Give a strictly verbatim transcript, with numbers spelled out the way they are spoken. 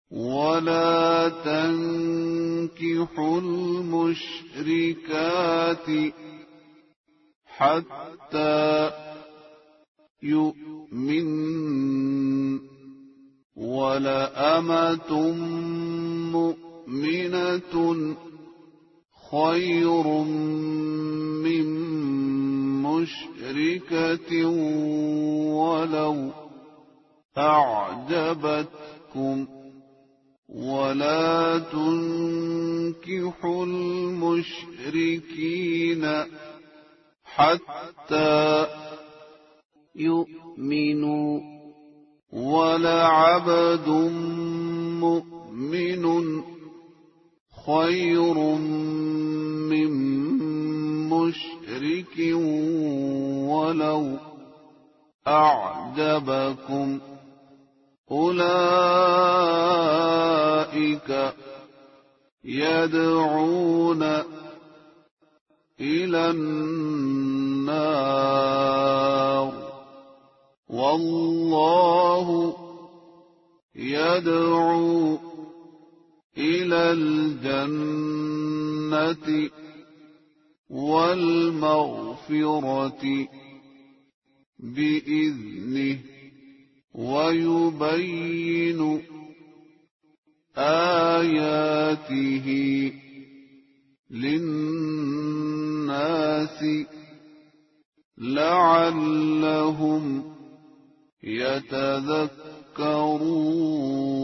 ولا تنكحوا المشركات حتى يؤمن ولأمة مؤمنة خير من مشركة ولو أعجبتكم ولا تنكحوا المشركين حتى يؤمنوا ولعبد مؤمن خير من مشرك ولو أعجبكم أولئك يدعون إلى النار والله يدعو إلى الجنة والمغفرة بإذنه ويبين آياته للناس لعلهم يتذكرون.